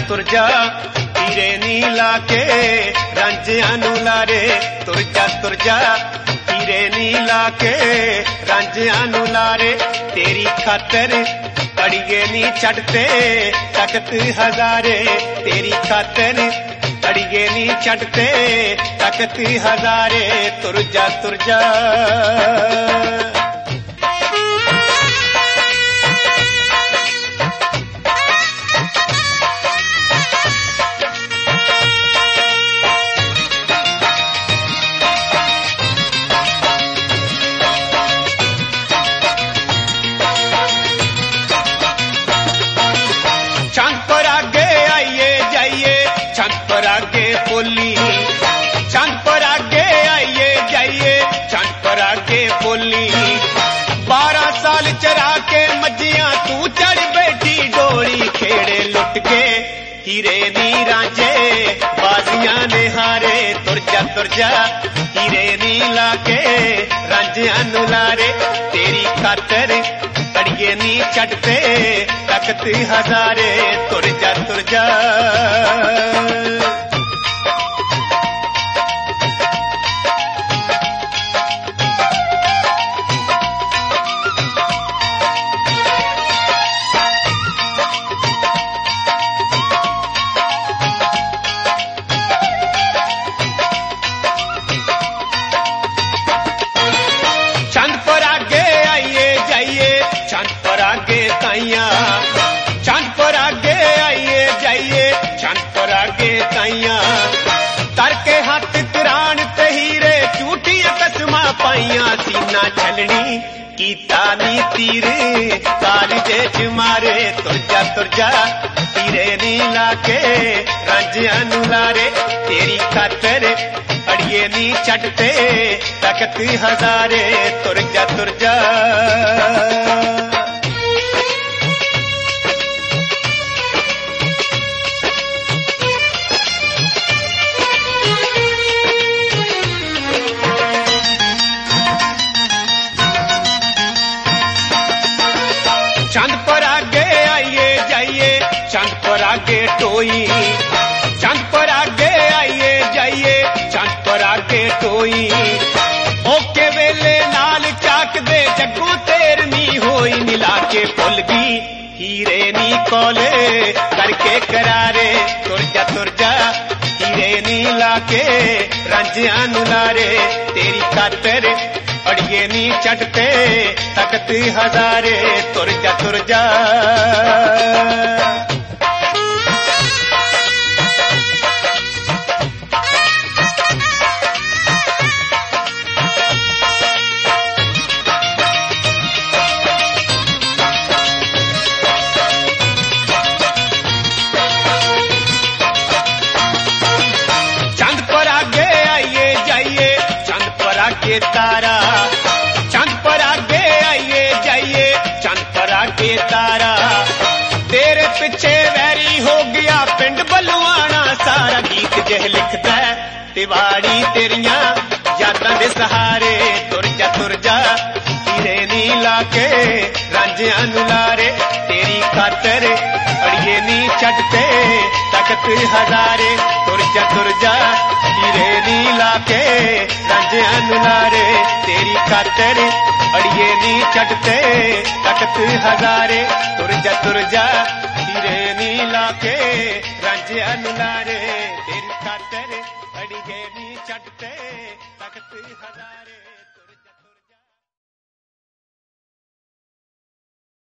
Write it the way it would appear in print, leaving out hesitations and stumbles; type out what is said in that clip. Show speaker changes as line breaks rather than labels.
तुर जा हीरे नी लाके रांझिया नू लारे तुर जा हीरे नी लाके रांझिया नू लारे तेरी खातर अड़िए नी चढ़ते तख्त हजारे तेरी खातर अड़िए नी चढ़ते तख्त हजारे तुर जा आगे बोली चंद पर आगे आइए जाइए चंद पर आगे बोली 12 साल चरा के मज्जियां तू चढ़ बैठी डोरी खेड़े लुट के हीरे नी रांझे बाजियां ने हारे तुर जा हीरे नी लाके रांझिया नू लारे तेरी खातर अड़िए नी चढ़ते तख्त हजारे तुर जा चंद पर आगे आइए जाइए चंद पर आगे ताइया करके हाथ तिरान ते हीरे झूठियां कसमां पाइया सीना छलनी कीता नी तीर कालजे च मारे तुर जा हीरे नी लाके रांझिया नू लारे तेरी खातर अड़िए नी चढ़ते तख्त हजारे तुर जा चंद पर आगे आइए जाइए चंद पर आगे टोई चंद पर आगे आइए जाइए चंद पर आगे टोई ओके वेले नाल चाक दे जग्गू तेरनी होई मिला के भुल गई हीरे नी कोले करके करारे तुर जा हीरे नी लाके रांझिया नू लारे तेरी खातर अड़िए नी चढ़ते तख्त हजारे तुर जा चंद पर आगे आइए जाइए चंद पर आगे तारा चंद पर आगे आइए जाइए चंद पर आगे तारा तेरे पिछे वैरी हो गया पिंड बलवाना सारा गीत जह लिखदा तिवाड़ी तेरियां यादां दे सहारे तुर जा हीरे नी लाके रांझिया नू लारे तेरी खातर अड़िए नी चढ़ते तख्त हजारे तुर जा हीरे नी लाके रांझिया नू लारे तेरी खातर अड़िए नी चढ़ते तख्त हजारे तुर जा हीरे नी लाके रांझिया नू लारे तेरी खातर अड़िए नी चढ़ते तख्त हजारे।